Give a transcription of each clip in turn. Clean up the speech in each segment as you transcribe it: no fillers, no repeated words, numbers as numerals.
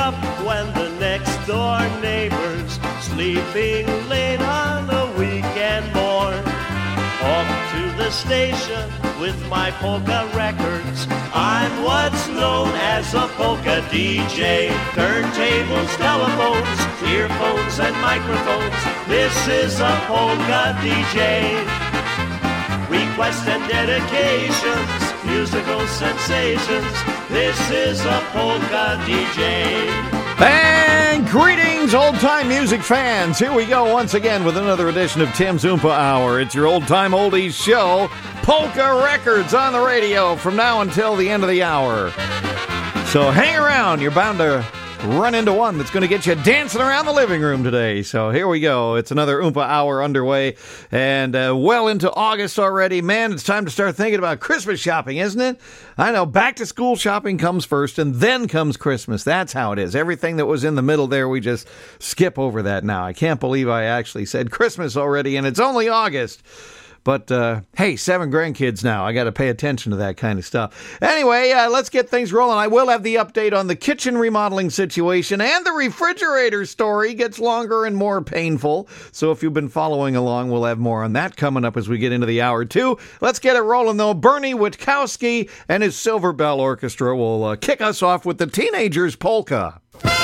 up when the next door neighbor's sleeping late on a weekend morn. Off to the station with my polka records. I'm what's known as a polka DJ. Turntables, telephones, earphones, and microphones. This is a polka DJ. Requests and dedications, musical sensations. This is a polka DJ. And greetings, old-time music fans. Here we go once again with another edition of Tim's Oompa Hour. It's your old-time oldies show, Polka Records on the radio from now until the end of the hour. So hang around. You're bound to run into one that's going to get you dancing around the living room today. So here we go. It's another Oompa Hour underway, and well into August already. Man, it's time to start thinking about Christmas shopping, isn't it? I know, back-to-school shopping comes first, and then comes Christmas. That's how it is. Everything that was in the middle there, we just skip over that now. I can't believe I actually said Christmas already, and it's only August. But, hey, 7 grandkids now. I got to pay attention to that kind of stuff. Anyway, let's get things rolling. I will have the update on the kitchen remodeling situation, and the refrigerator story gets longer and more painful. So if you've been following along, we'll have more on that coming up as we get into the hour, too. Let's get it rolling, though. Bernie Witkowski and his Silver Bell Orchestra will kick us off with the Teenagers Polka.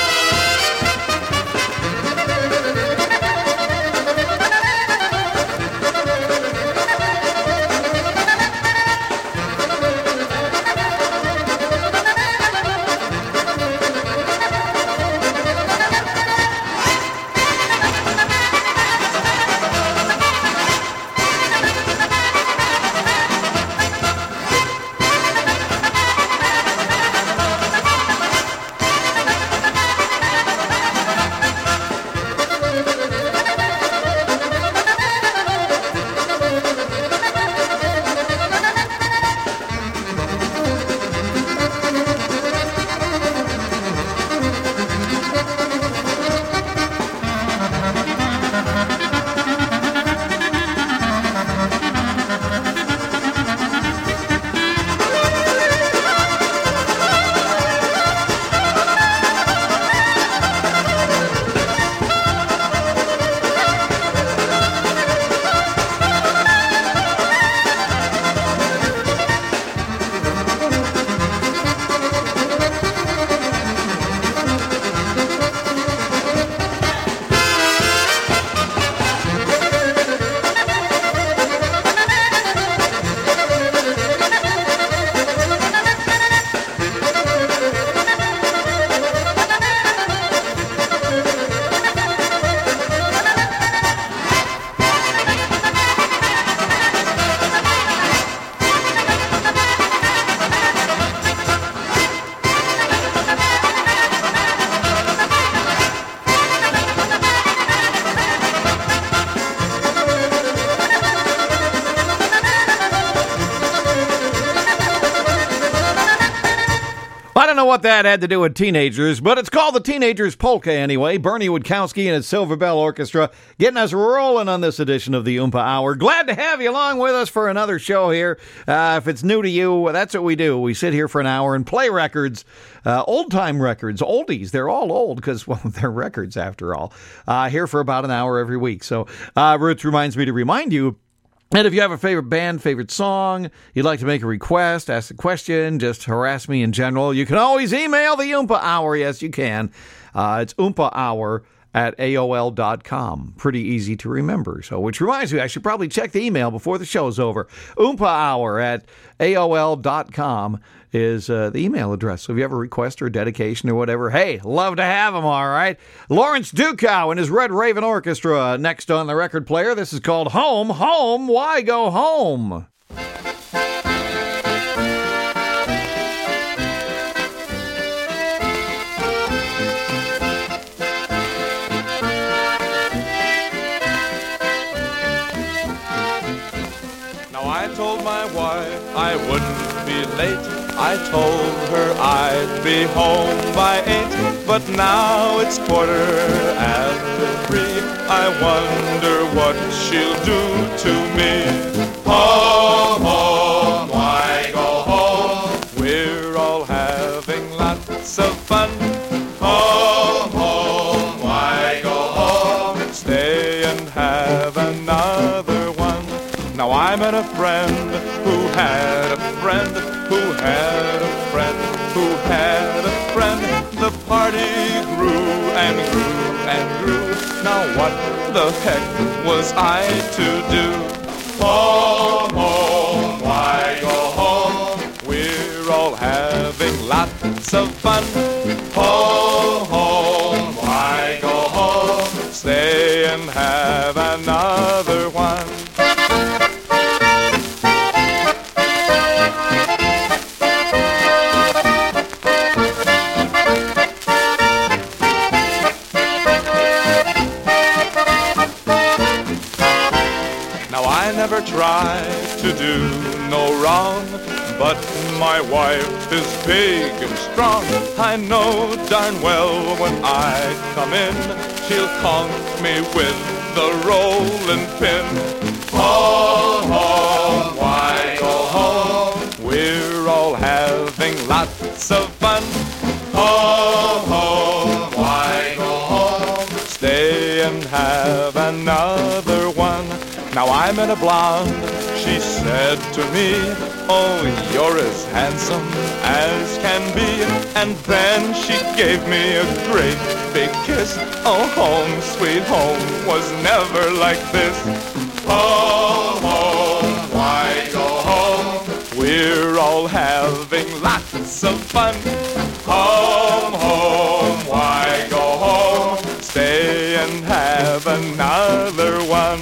What that had to do with teenagers, but it's called the Teenagers Polka anyway. Bernie Witkowski and his Silver Bell Orchestra getting us rolling on this edition of the Oompa Hour. Glad to have you along with us for another show here. If it's new to you, that's what we do. We sit here for an hour and play records, old-time records, oldies. They're all old because, well, they're records after all. Here for about an hour every week. So Ruth reminds me to remind you, and if you have a favorite band, favorite song, you'd like to make a request, ask a question, just harass me in general, you can always email the Oompa Hour. Yes, you can. It's oompahour@aol.com. Pretty easy to remember. So, which reminds me, I should probably check the email before the show's over. oompahour@aol.com is the email address. So if you have a request or a dedication or whatever, hey, love to have them, all right? Lawrence Dukow and his Red Raven Orchestra next on the record player. This is called Home, Home, Why Go Home? Now I told my wife I wouldn't be late. I told her I'd be home by 8, but now it's 3:15. I wonder what she'll do to me. Home, home, why go home? We're all having lots of fun. Home. who had a friend. The party grew and grew and grew. Now what the heck was I to do? Home, home, why go home? We're all having lots of fun. Home, home, why go home? Stay and have another one. I never try to do no wrong, but my wife is big and strong. I know darn well when I come in, she'll conk me with the rolling pin. Home, home, why go home? We're all having lots of fun. Home, home, why go home? Stay and have another one. Now I met a blonde, she said to me, oh, you're as handsome as can be. And then she gave me a great big kiss. Oh, home, sweet home, was never like this. Home, home, why go home? We're all having lots of fun. Home, home, why go home? Stay and have another one.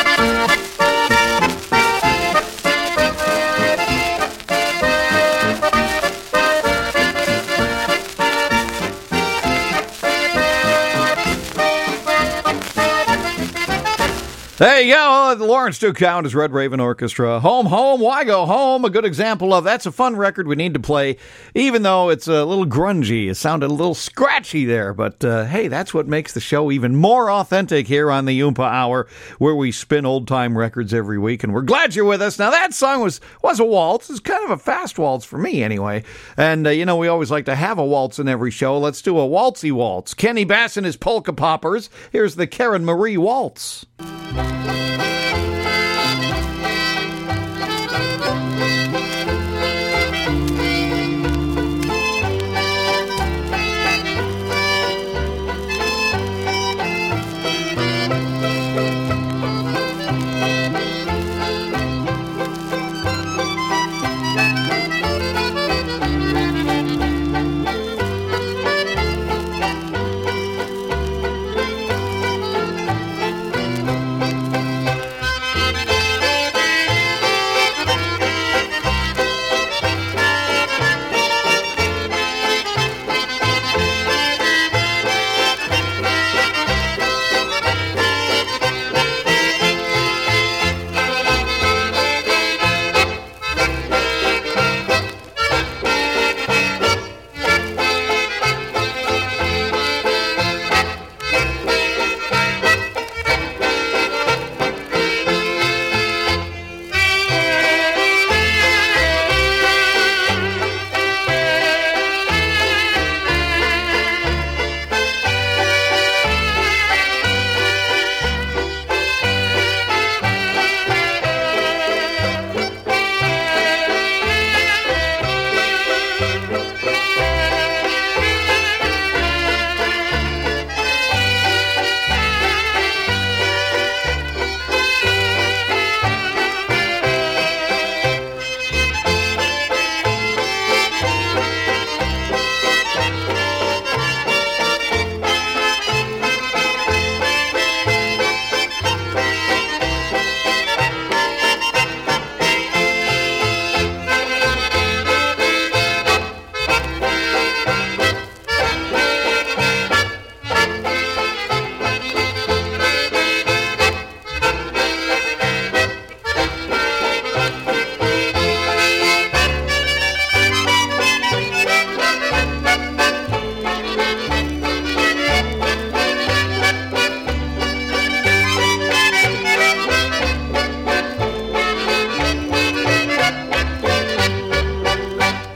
There you go. The Lawrence Duke Countess Red Raven Orchestra. Home, home, why go home? A good example of that's a fun record we need to play, even though it's a little grungy. It sounded a little scratchy there, but hey, that's what makes the show even more authentic here on the Oompa Hour, where we spin old-time records every week, and we're glad you're with us. Now, that song was a waltz. It's kind of a fast waltz for me, anyway. And, we always like to have a waltz in every show. Let's do a waltzy waltz. Kenny Bass and his Polka Poppers. Here's the Karen Marie Waltz.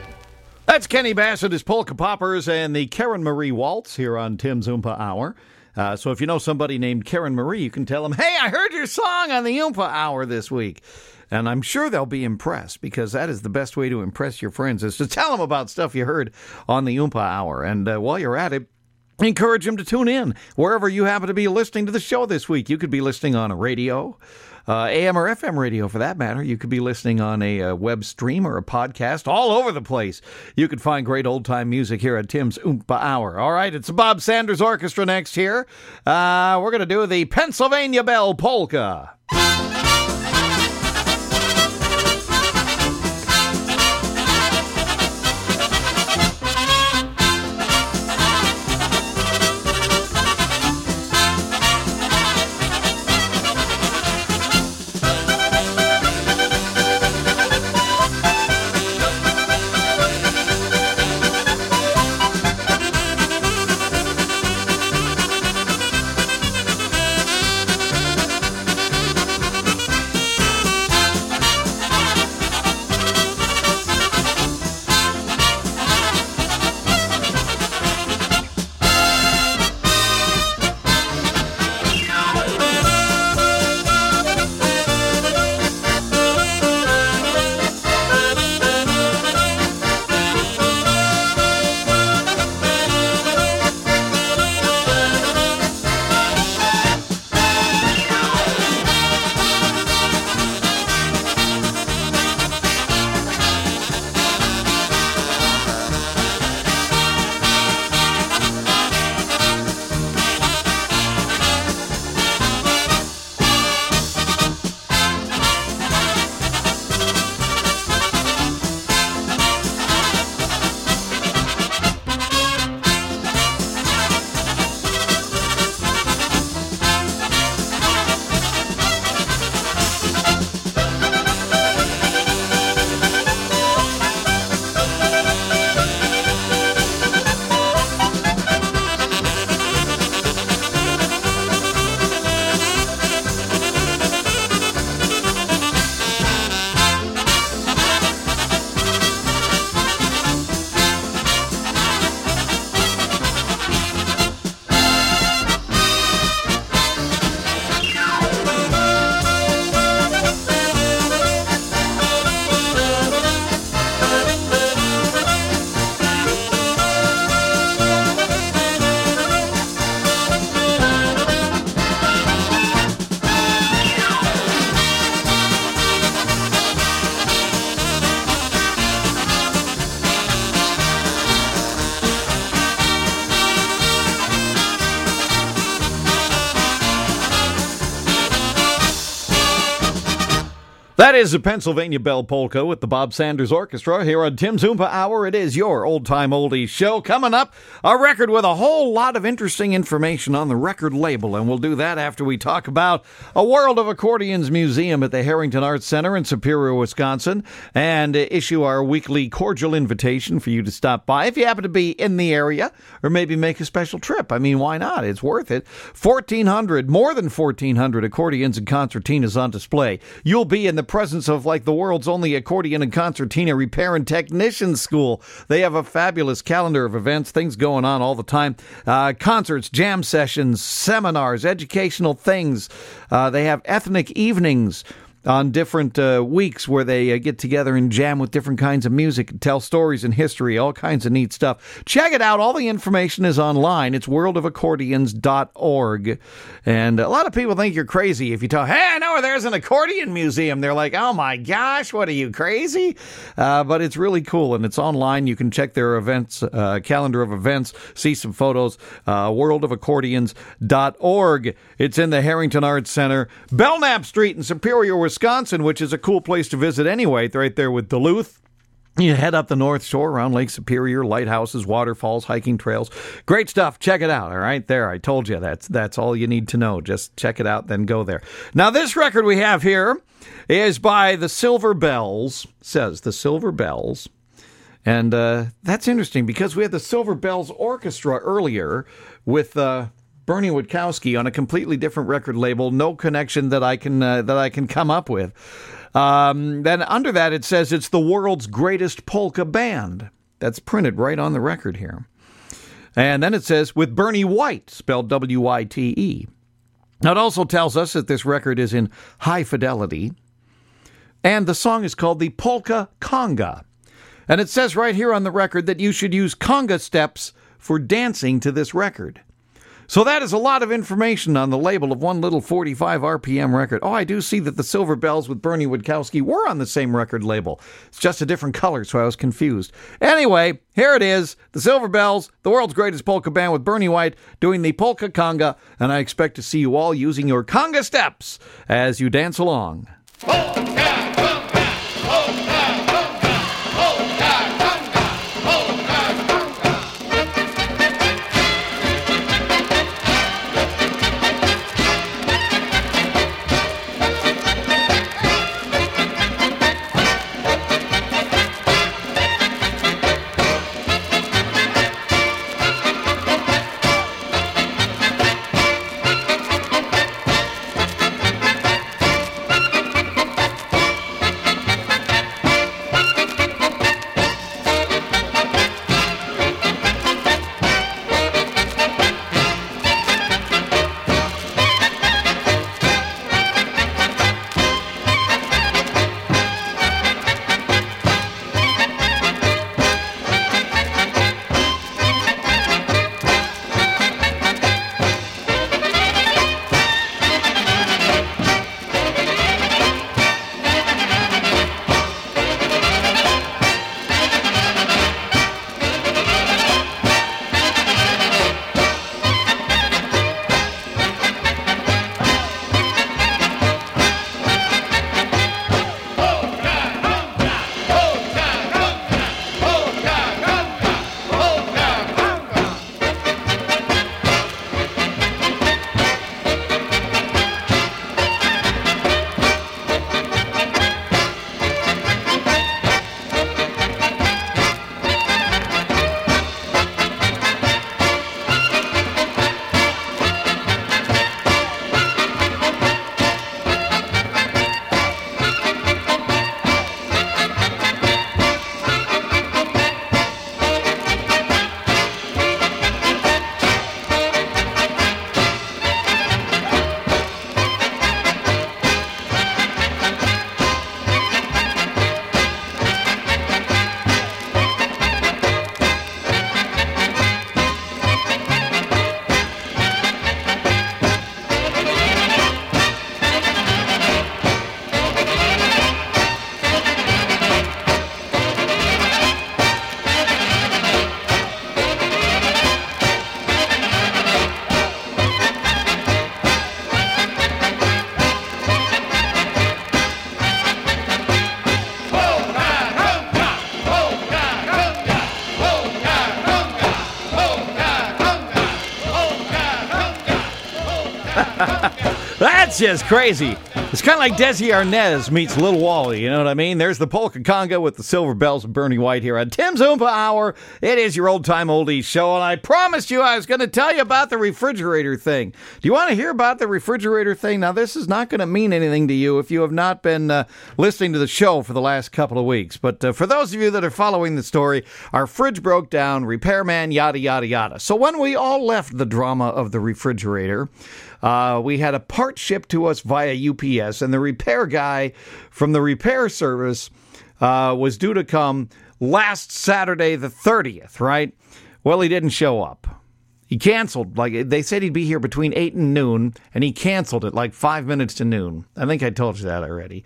Kenny Bass and his Polka Poppers and the Karen Marie Waltz here on Tim's Oompa Hour. So if you know somebody named Karen Marie, you can tell them, hey, I heard your song on the Oompa Hour this week. And I'm sure they'll be impressed, because that is the best way to impress your friends, is to tell them about stuff you heard on the Oompa Hour. And while you're at it, encourage them to tune in wherever you happen to be listening to the show this week. You could be listening on a radio, AM or FM radio for that matter. You could be listening on a web stream or a podcast. All over the place you could find great old-time music here at Tim's Oompa Hour. All right, it's the Bob Sanders Orchestra next here. We're going to do the Pennsylvania Bell Polka. That is the Pennsylvania Bell Polka with the Bob Sanders Orchestra here on Tim's Oompa Hour. It is your old-time oldies show. Coming up, a record with a whole lot of interesting information on the record label, and we'll do that after we talk about a World of Accordions museum at the Harrington Arts Center in Superior, Wisconsin, and issue our weekly cordial invitation for you to stop by if you happen to be in the area, or maybe make a special trip. I mean, why not? It's worth it. More than 1,400 accordions and concertinas on display. You'll be in the presence of like the world's only accordion and concertina repair and technician school. They have a fabulous calendar of events, things going on all the time. Concerts, jam sessions, seminars, educational things. They have ethnic evenings on different weeks where they get together and jam with different kinds of music, tell stories and history, all kinds of neat stuff. Check it out. All the information is online. It's worldofaccordions.org. And a lot of people think you're crazy if you tell, hey, I know where there's an accordion museum. They're like, oh my gosh, what are you, crazy? But it's really cool, and it's online. You can check their events, calendar of events, see some photos, worldofaccordions.org. It's in the Harrington Arts Center, Belknap Street in Superior, Wisconsin, which is a cool place to visit anyway. It's right there with Duluth. You head up the North Shore around Lake Superior, lighthouses, waterfalls, hiking trails. Great stuff. Check it out. All right, there. I told you that's all you need to know. Just check it out, then go there. Now, this record we have here is by the Silver Bells. Says the Silver Bells. And that's interesting because we had the Silver Bells Orchestra earlier with Bernie Witkowski on a completely different record label. No connection that I can come up with. Then under that it says it's the world's greatest polka band. That's printed right on the record here. And then it says, with Bernie White, spelled W-Y-T-E. Now, it also tells us that this record is in high fidelity. And the song is called the Polka Conga. And it says right here on the record that you should use conga steps for dancing to this record. So that is a lot of information on the label of one little 45 RPM record. Oh, I do see that the Silver Bells with Bernie Witkowski were on the same record label. It's just a different color, so I was confused. Anyway, here it is. The Silver Bells, the world's greatest polka band with Bernie White, doing the Polka Conga. And I expect to see you all using your conga steps as you dance along. That's just crazy. It's kind of like Desi Arnaz meets Lil Wally, you know what I mean? There's the Polka Conga with the Silver Bells and Bernie White here on Tim's Oompa Hour. It is your old-time oldies show, and I promised you I was going to tell you about the refrigerator thing. Do you want to hear about the refrigerator thing? Now, this is not going to mean anything to you if you have not been listening to the show for the last couple of weeks. But for those of you that are following the story, our fridge broke down, repairman, yada, yada, yada. So when we all left the drama of the refrigerator, we had a part shipped to us via UPS, and the repair guy from the repair service was due to come last Saturday the 30th, right? Well, he didn't show up. He canceled. Like, they said he'd be here between 8 and noon, and he canceled it like 5 minutes to noon. I think I told you that already.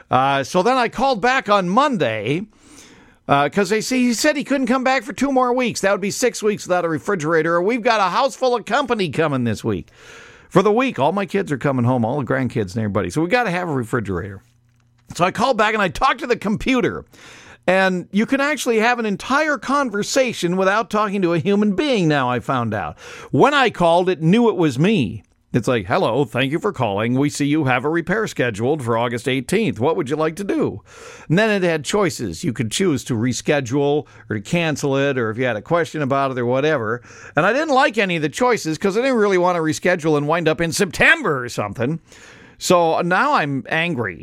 So then I called back on Monday because he said he couldn't come back for 2 more weeks. That would be 6 weeks without a refrigerator. We've got a house full of company coming this week. For the week, all my kids are coming home, all the grandkids and everybody. So we got to have a refrigerator. So I called back and I talked to the computer. And you can actually have an entire conversation without talking to a human being now, I found out. When I called, it knew it was me. It's like, hello, thank you for calling. We see you have a repair scheduled for August 18th. What would you like to do? And then it had choices. You could choose to reschedule or to cancel it, or if you had a question about it or whatever. And I didn't like any of the choices because I didn't really want to reschedule and wind up in September or something. So now I'm angry,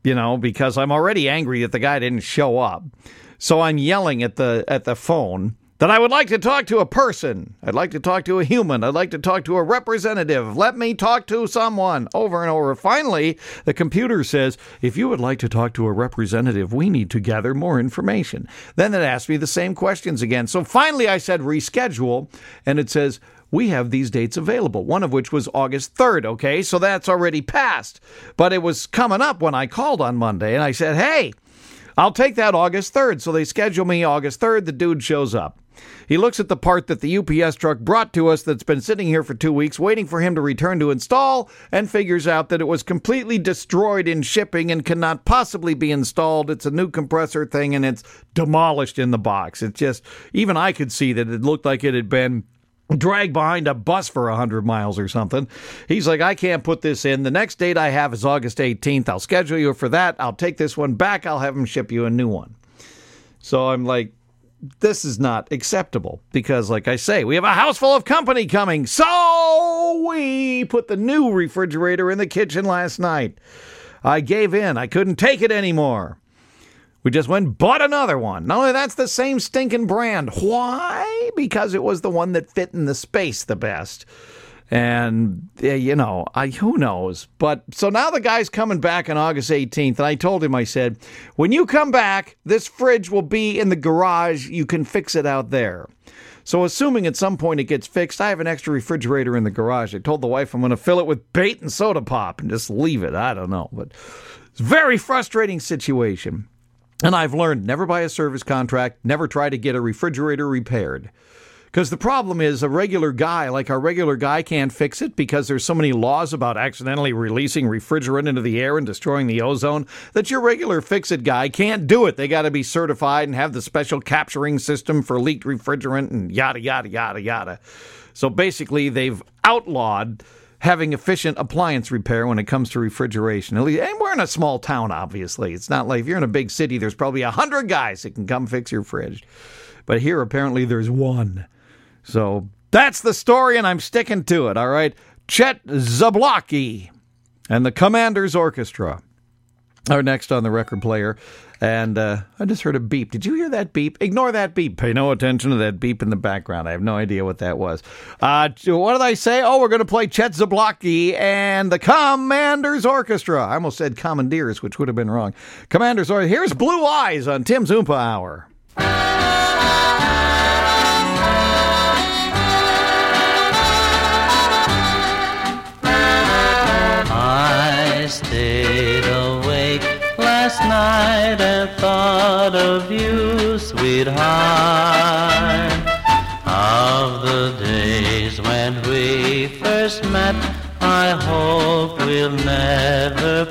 because I'm already angry that the guy didn't show up. So I'm yelling at the phone. that I would like to talk to a person. I'd like to talk to a human. I'd like to talk to a representative. Let me talk to someone over and over. Finally, the computer says, if you would like to talk to a representative, we need to gather more information. Then it asked me the same questions again. So finally I said reschedule, and it says, we have these dates available, one of which was August 3rd, okay? So that's already passed. But it was coming up when I called on Monday, and I said, hey, I'll take that August 3rd. So they schedule me August 3rd. The dude shows up. He looks at the part that the UPS truck brought to us that's been sitting here for 2 weeks, waiting for him to return to install, and figures out that it was completely destroyed in shipping and cannot possibly be installed. It's a new compressor thing, and it's demolished in the box. It's just, even I could see that it looked like it had been dragged behind a bus for 100 miles or something. He's like, I can't put this in. The next date I have is August 18th. I'll schedule you for that. I'll take this one back. I'll have him ship you a new one. So I'm like, this is not acceptable because, like I say, we have a house full of company coming. So we put the new refrigerator in the kitchen last night. I gave in. I couldn't take it anymore. We just went and bought another one. Not only that's the same stinking brand. Why? Because it was the one that fit in the space the best. And, you know, who knows? But so now the guy's coming back on August 18th. And I told him, I said, when you come back, this fridge will be in the garage. You can fix it out there. So assuming at some point it gets fixed, I have an extra refrigerator in the garage. I told the wife I'm going to fill it with bait and soda pop and just leave it. I don't know. But it's a very frustrating situation. And I've learned never buy a service contract, never try to get a refrigerator repaired. Because the problem is a regular guy, like our regular guy, can't fix it because there's so many laws about accidentally releasing refrigerant into the air and destroying the ozone that your regular fix-it guy can't do it. They got to be certified and have the special capturing system for leaked refrigerant and yada, yada, yada, yada. So basically they've outlawed having efficient appliance repair when it comes to refrigeration. And we're in a small town, obviously. It's not like if you're in a big city, there's probably 100 guys that can come fix your fridge. But here, apparently, there's one. So that's the story, and I'm sticking to it, all right? Chet Zablocki and the Commanders Orchestra are next on the record player. And I just heard a beep. Did you hear that beep? Ignore that beep. Pay no attention to that beep in the background. I have no idea what that was. What did I say? Oh, we're going to play Chet Zablocki and the Commanders Orchestra. I almost said Commandeers, which would have been wrong. Commanders Orchestra. Here's Blue Eyes on Tim's Oompa Hour. I stayed awake last night and thought of you, sweetheart, of the days when we first met. I hope we'll never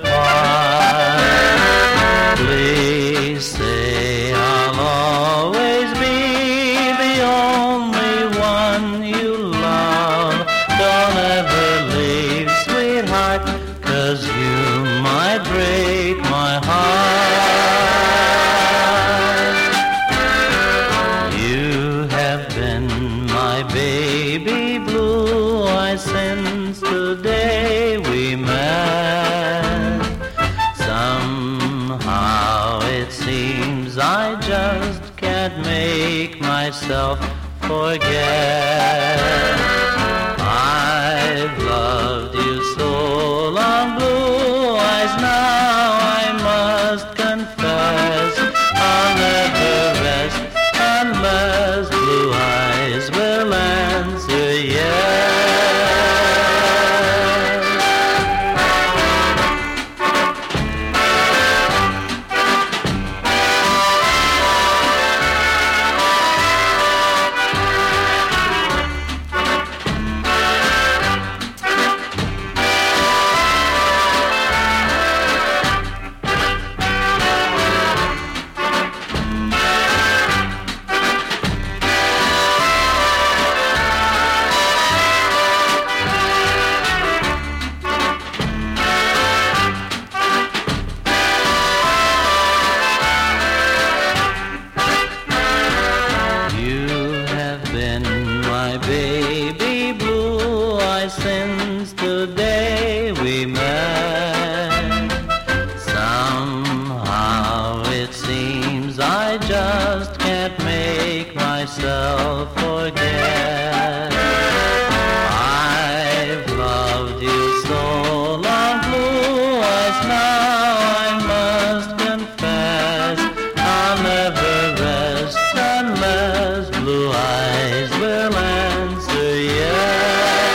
part. Please say I'll always be the only one you love. Don't ever leave, sweetheart, 'cause you might break my heart. You have been my baby blue eyes since the day we met. Somehow it seems I just can't make myself forget. I've loved you so long, blue eyes, now I must confess I'll never rest unless blue eyes will answer yes. myself forget. I've loved you so long, blue eyes, now I must confess I'll never rest unless blue eyes will answer yes.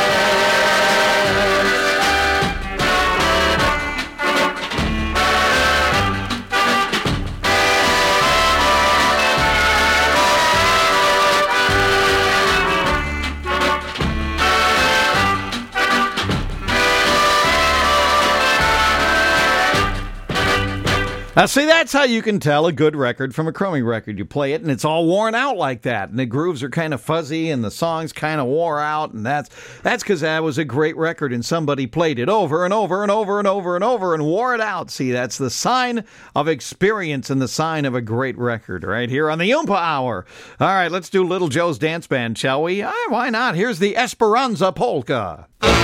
Now, see, that's how you can tell a good record from a crummy record. You play it, and it's all worn out like that, and the grooves are kind of fuzzy, and the songs kind of wore out, and that's because that was a great record, and somebody played it over and over and over and over and over and wore it out. See, that's the sign of experience and the sign of a great record right here on the Oompa Hour. All right, let's do Little Joe's Dance Band, shall we? Why not? Here's the Esperanza Polka.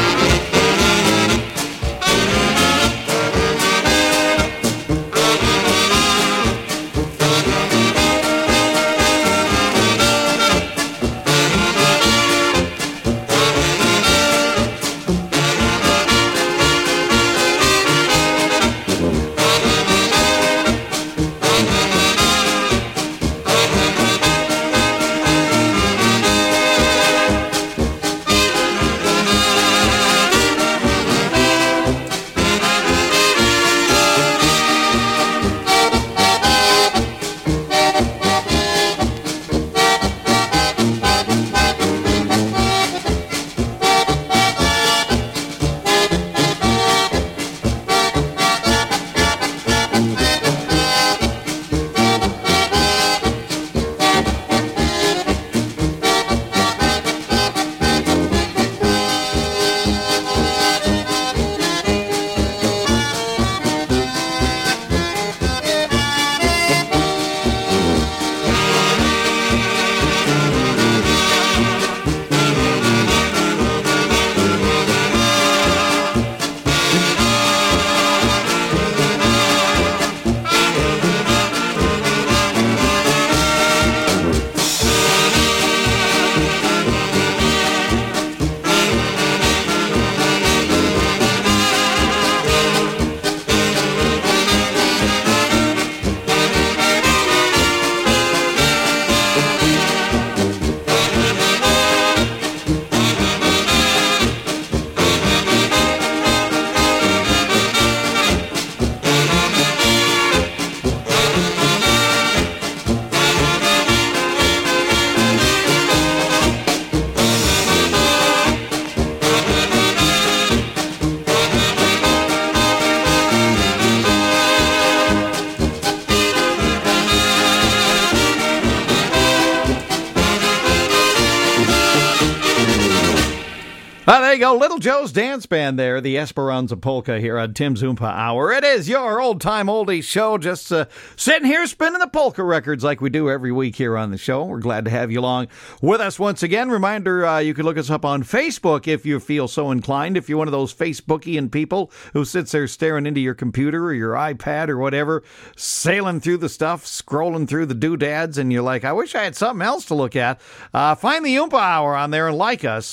There you go, Little Joe's Dance Band there, the Esperanza Polka here on Tim's Oompa Hour. It is your old-time oldies show, just sitting here spinning the polka records like we do every week here on the show. We're glad to have you along with us once again. Reminder, you can look us up on Facebook if you feel so inclined. If you're one of those Facebookian people who sits there staring into your computer or your iPad or whatever, sailing through the stuff, scrolling through the doodads, and you're like, I wish I had something else to look at. Find the Oompa Hour on there and like us.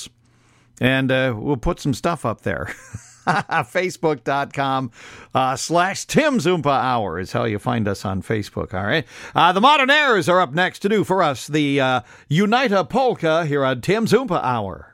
And we'll put some stuff up there. Facebook.com/Tim's Oompa Hour is how you find us on Facebook, all right? The Modernaires are up next to do for us the Unita Polka here on Tim's Oompa Hour.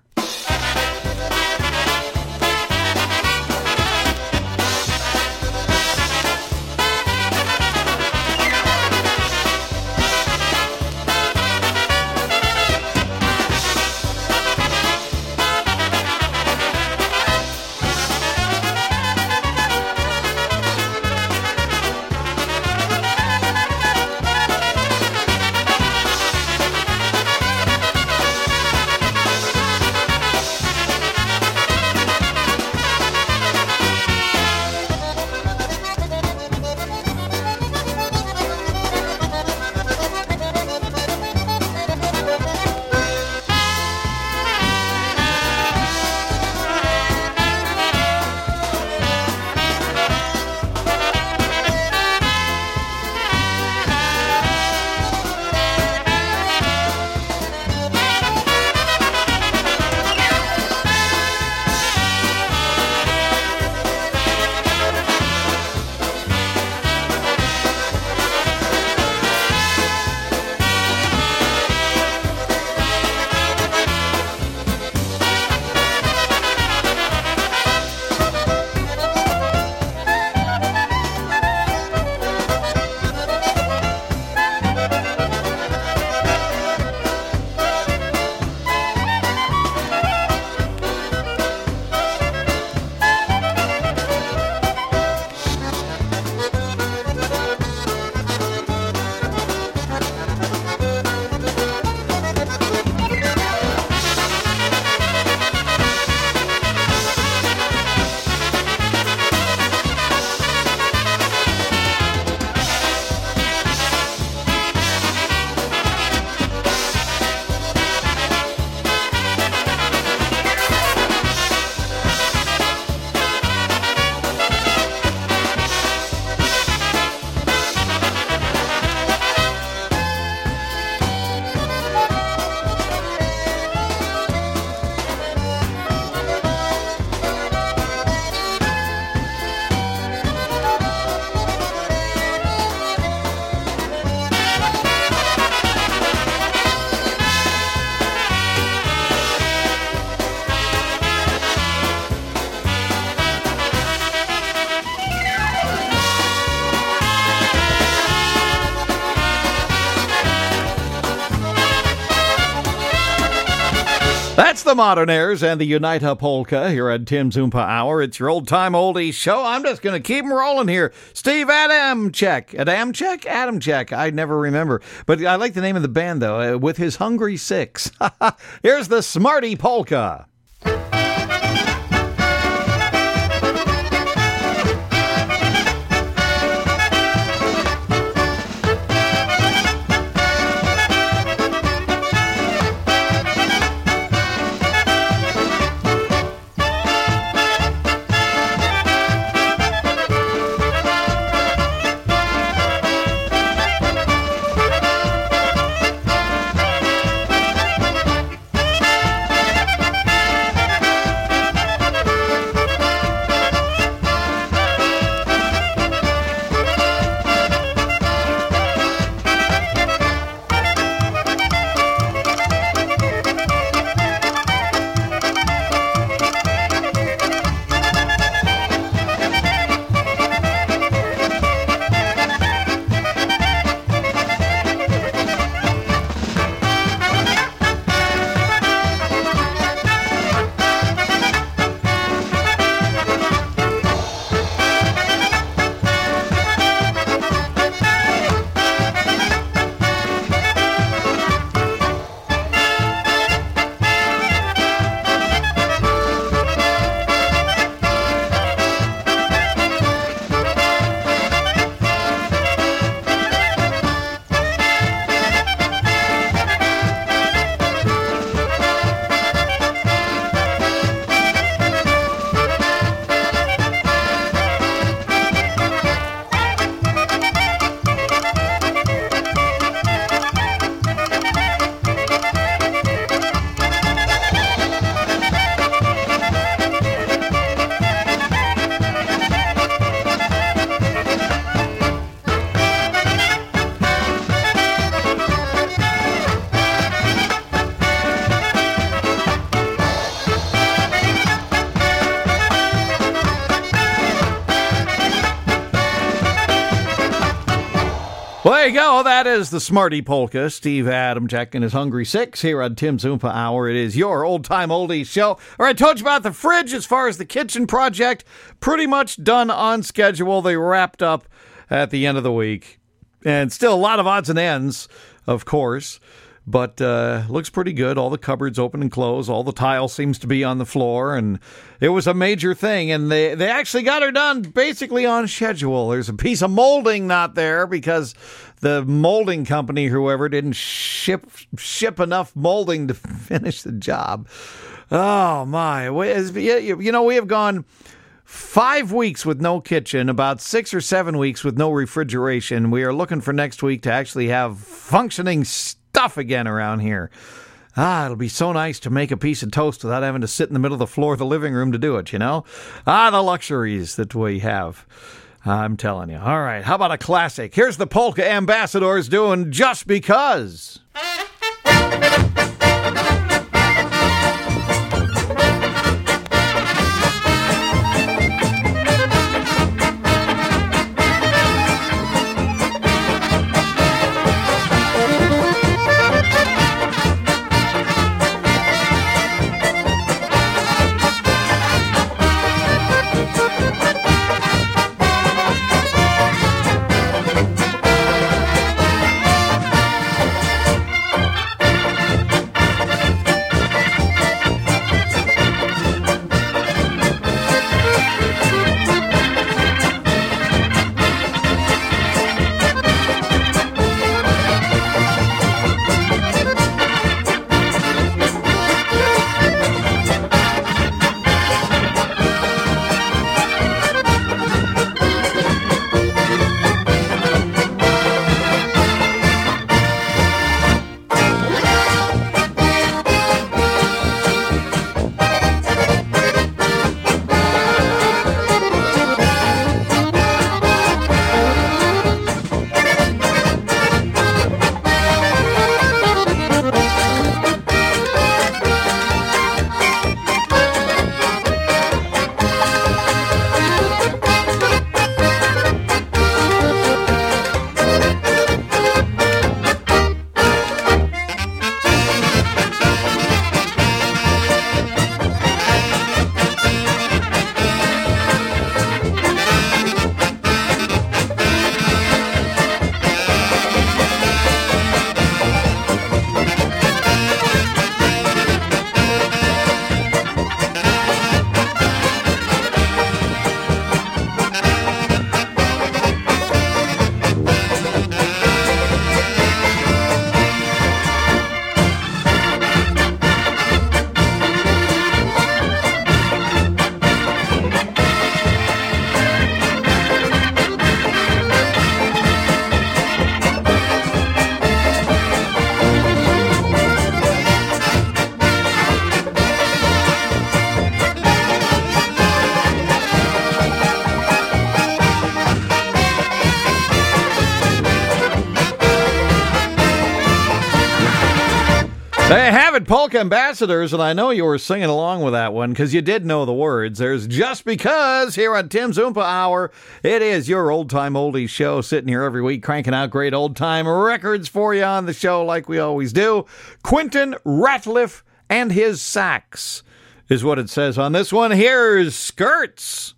That's the Modernaires and the Unita Polka here at Tim's Oompa Hour. It's your old-time oldies show. I'm just going to keep them rolling here. Steve Adamczyk. Adamczyk. I never remember. But I like the name of the band, though, with his Hungry Six. Here's the Smarty Polka. Well, there you go. That is the Smarty Polka. Steve Adamczyk and his Hungry Six here on Tim's Oompa Hour. It is your old-time oldies show. All right, I told you about the fridge as far as the kitchen project. Pretty much done on schedule. They wrapped up at the end of the week. And still a lot of odds and ends, of course. But looks pretty good. All the cupboards open and close. All the tile seems to be on the floor. And it was a major thing. And they actually got her done basically on schedule. There's a piece of molding not there because the molding company, whoever, didn't ship enough molding to finish the job. Oh, my. You know, we have gone 5 weeks with no kitchen, about 6 or 7 weeks with no refrigeration. We are looking for next week to actually have functioning stuff again around here. It'll be so nice to make a piece of toast without having to sit in the middle of the floor of the living room to do it, you know? The luxuries that we have. I'm telling you. All right, how about a classic? Here's the Polka Ambassadors doing Just Because. They have it, Polka Ambassadors, and I know you were singing along with that one because you did know the words. There's Just Because here on Tim's Oompa Hour. It is your old-time oldies show, sitting here every week cranking out great old-time records for you on the show like we always do. Quentin Ratliff and his sax is what it says on this one. Here's Skirts.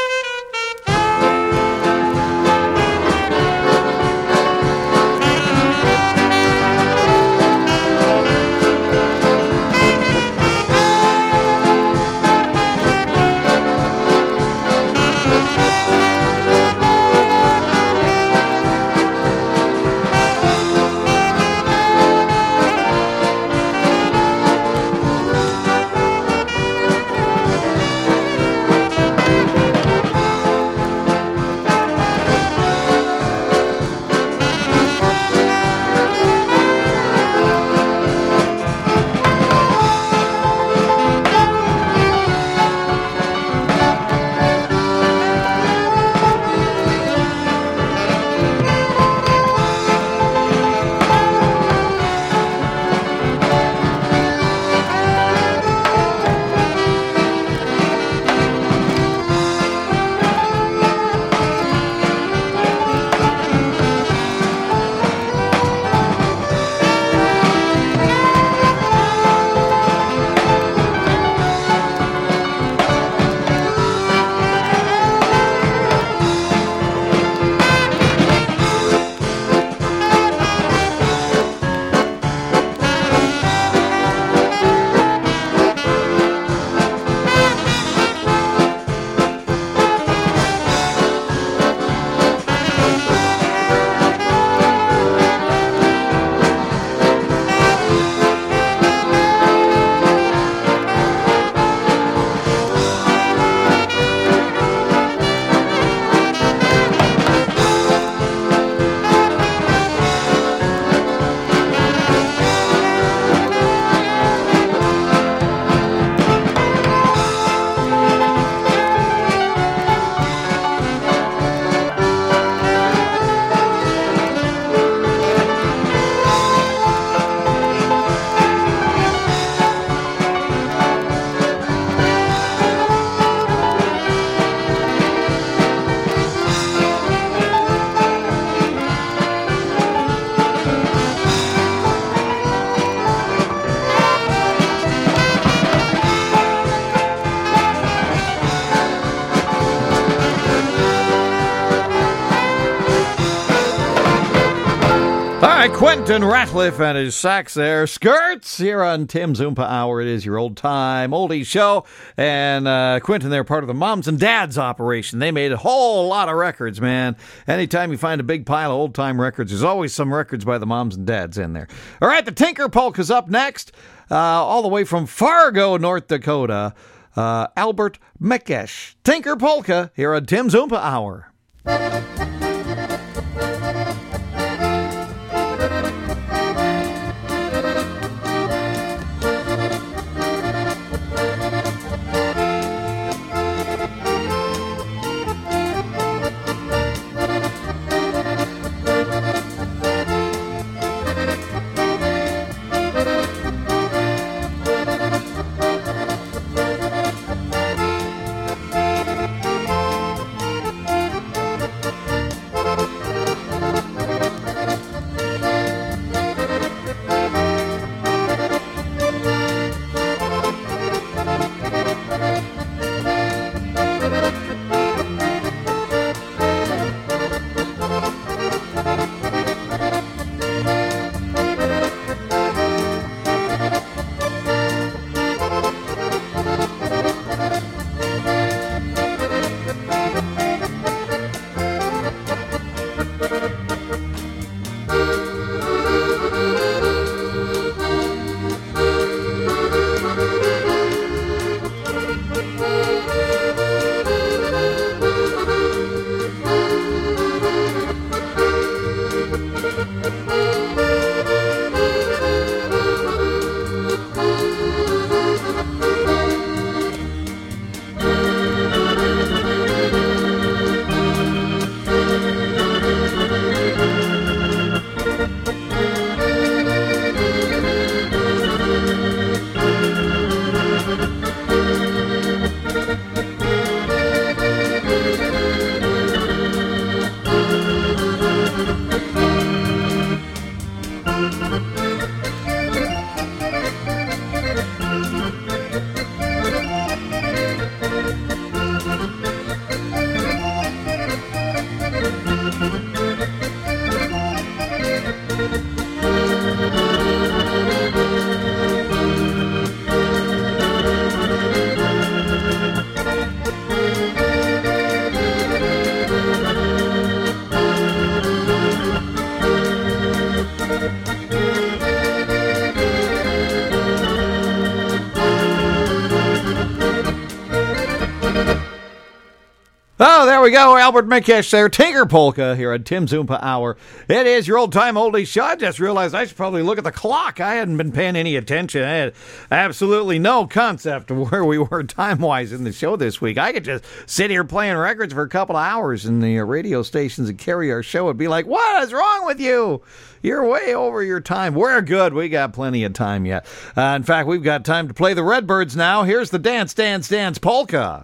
Quentin Ratliff and his sax there. Skirts here on Tim's Oompa Hour. It is your old-time oldies show. And Quentin, they're part of the Moms and Dads operation. They made a whole lot of records, man. Anytime you find a big pile of old-time records, there's always some records by the Moms and Dads in there. All right, the Tinker Polka's up next. All the way from Fargo, North Dakota, Albert Mekesh. Tinker Polka here on Tim's Oompa Hour. Oh, there we go. Albert Mikesh there. Tinker Polka here on Tim's Oompa Hour. It is your old-time oldies show. I just realized I should probably look at the clock. I hadn't been paying any attention. I had absolutely no concept of where we were time-wise in the show this week. I could just sit here playing records for a couple of hours in the radio stations and carry our show and be like, what is wrong with you? You're way over your time. We're good. We got plenty of time yet. In fact, we've got time to play the Redbirds now. Here's the Dance, Dance, Dance Polka.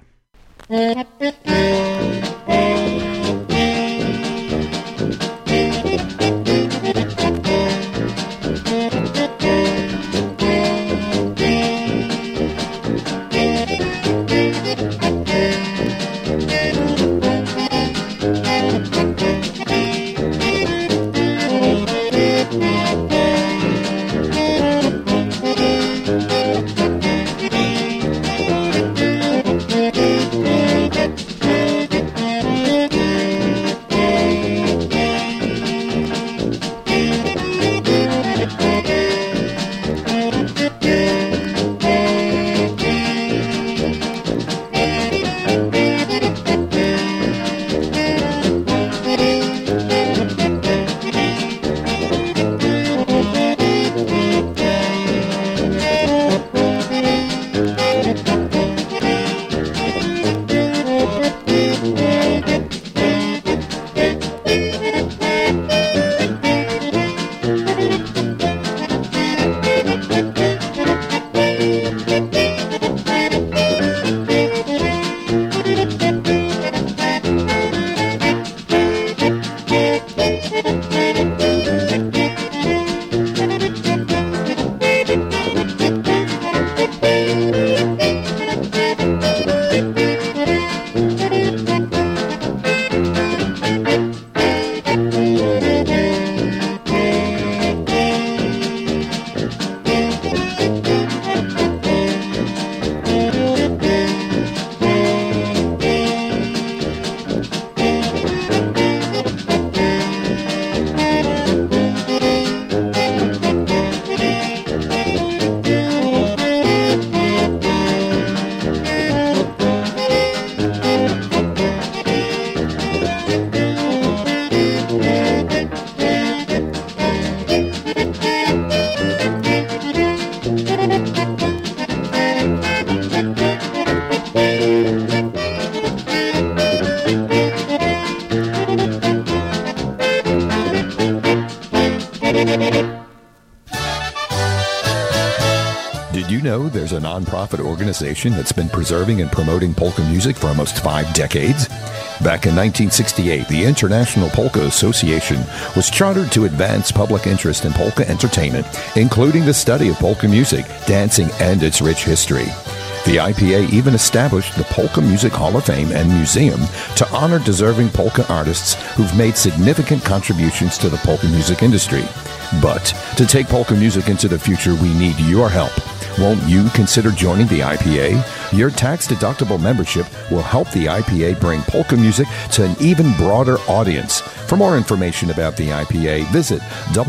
Did you know there's a nonprofit organization that's been preserving and promoting polka music for almost 5 decades? Back in 1968, the International Polka Association was chartered to advance public interest in polka entertainment, including the study of polka music, dancing, and its rich history. The IPA even established the Polka Music Hall of Fame and Museum to honor deserving polka artists who've made significant contributions to the polka music industry. But to take polka music into the future, we need your help. Won't you consider joining the IPA? Your tax-deductible membership will help the IPA bring polka music to an even broader audience. For more information about the IPA, visit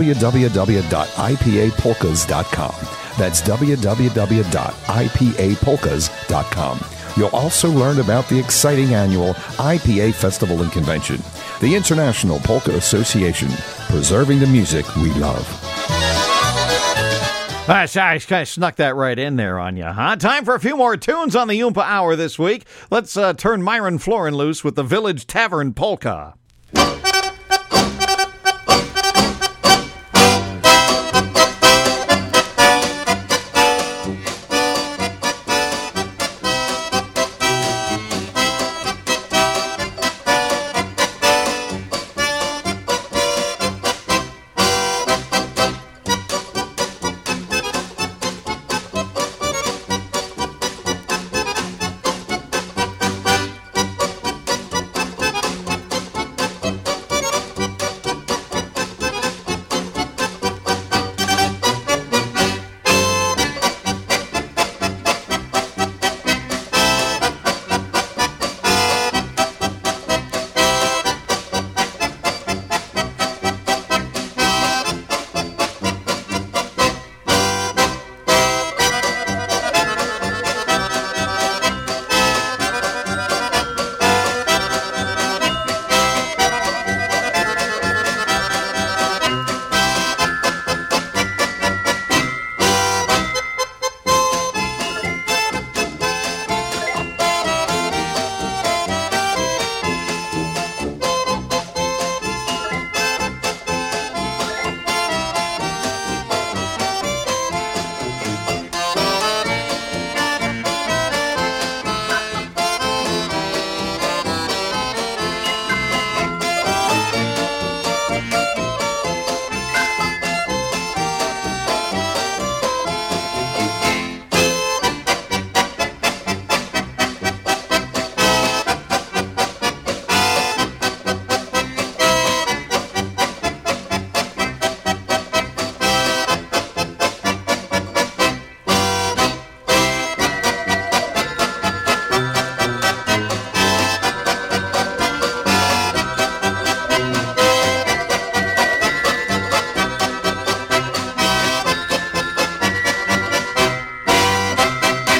www.ipapolkas.com. That's www.ipapolkas.com. You'll also learn about the exciting annual IPA Festival and Convention, the International Polka Association, preserving the music we love. I kind of snuck that right in there on you, huh? Time for a few more tunes on the Oompa Hour this week. Let's turn Myron Florin loose with the Village Tavern Polka.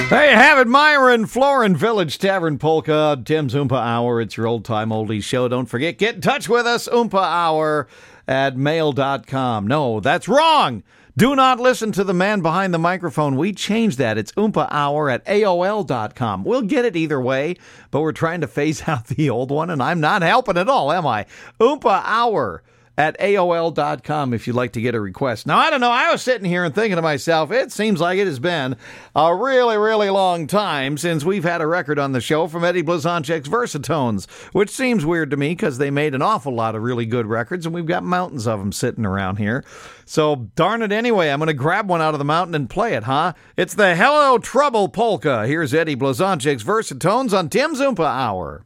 There you have it, Myron Florin Village Tavern Polka, Tim's Oompa Hour. It's your old-time oldies show. Don't forget, get in touch with us, Oompa Hour at mail.com. No, that's wrong. Do not listen to the man behind the microphone. We changed that. It's Oompa Hour at AOL.com. We'll get it either way, but we're trying to phase out the old one, and I'm not helping at all, am I? Oompa Hour at AOL.com if you'd like to get a request. Now, I don't know. I was sitting here and thinking to myself, it seems like it has been a really, really long time since we've had a record on the show from Eddie Blazonczyk's Versatones, which seems weird to me because they made an awful lot of really good records, and we've got mountains of them sitting around here. So, darn it anyway, I'm going to grab one out of the mountain and play it, huh? It's the Hello Trouble Polka. Here's Eddie Blazonczyk's Versatones on Tim's Oompa Hour.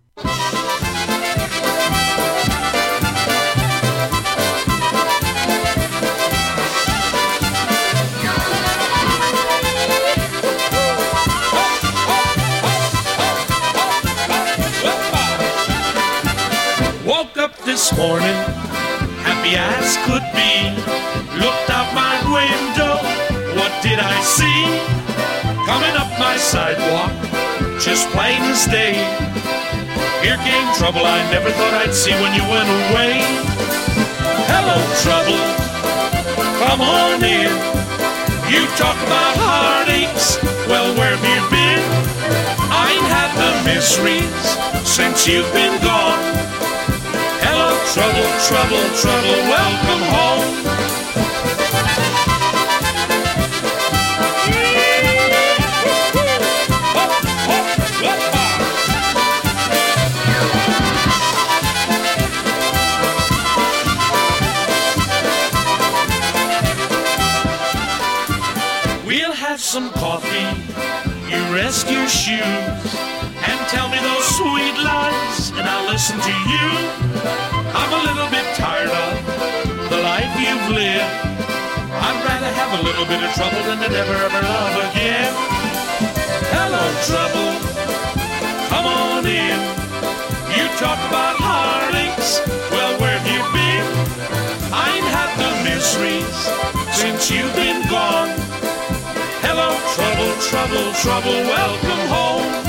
Woke up this morning, happy as could be. Looked out my window, what did I see? Coming up my sidewalk, just plain as day. Here came trouble I never thought I'd see when you went away. Hello, trouble, come on in. You talk about heartaches, well, where have you been? I ain't had the miseries since you've been gone. Hello, trouble, trouble, trouble, welcome home. We'll have some coffee, you rest your shoes, and tell me those sweet lies, and I'll listen to you. I'm a little bit tired of the life you've lived. I'd rather have a little bit of trouble than to never ever love again. Hello, trouble, come on in. You talk about heartaches, well, where have you been? I ain't had the miseries since you've been gone. Hello, trouble, trouble, trouble, welcome home.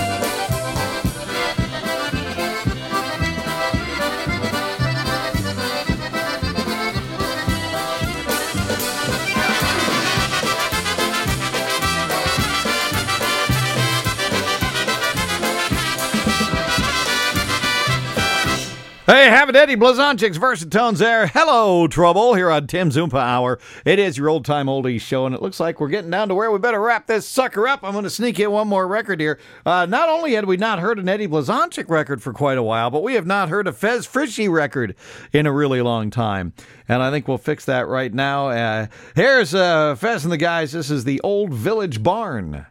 Hey, have it, Eddie Blazonczyk's Versatones there. Hello, Trouble, here on Tim's Oompa Hour. It is your old-time oldies show, and it looks like we're getting down to where we better wrap this sucker up. I'm going to sneak in one more record here. Not only had we not heard an Eddie Blazonczyk record for quite a while, but we have not heard a Fez Frischi record in a really long time. And I think we'll fix that right now. Here's Fez and the guys. This is the Old Village Barn.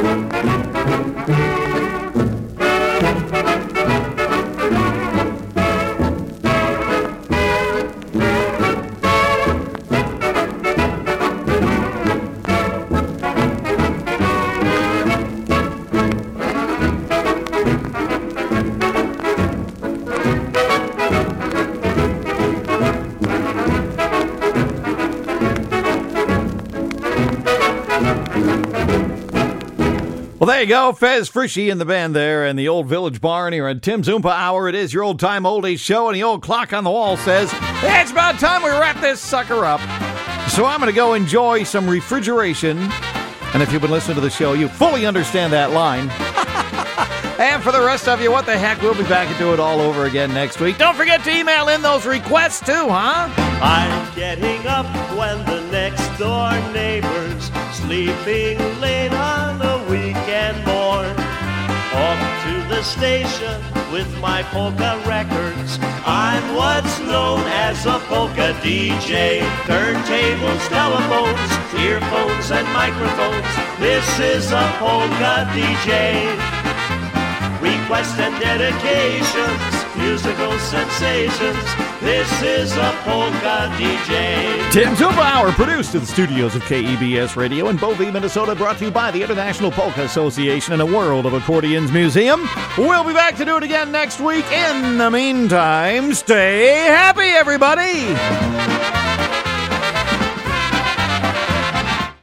Well, there you go. Fez Frischi and the band there in the Old Village Barn here at Tim's Oompa Hour. It is your old-time oldies show, and the old clock on the wall says, hey, it's about time we wrap this sucker up. So I'm going to go enjoy some refrigeration. And if you've been listening to the show, you fully understand that line. And for the rest of you, what the heck, we'll be back and do it all over again next week. Don't forget to email in those requests too, huh? I'm getting up when the next door neighbor's sleeping late on a weekend morn. Off to the station with my polka records. I'm what's known as a polka DJ. Turntables, telephones, earphones, and microphones. This is a polka DJ. Requests and dedications, musical sensations. This is a polka DJ. Tim's Oompa Hour, produced in the studios of KEBS Radio in Bovee, Minnesota, brought to you by the International Polka Association and a World of Accordions Museum. We'll be back to do it again next week. In the meantime, stay happy, everybody!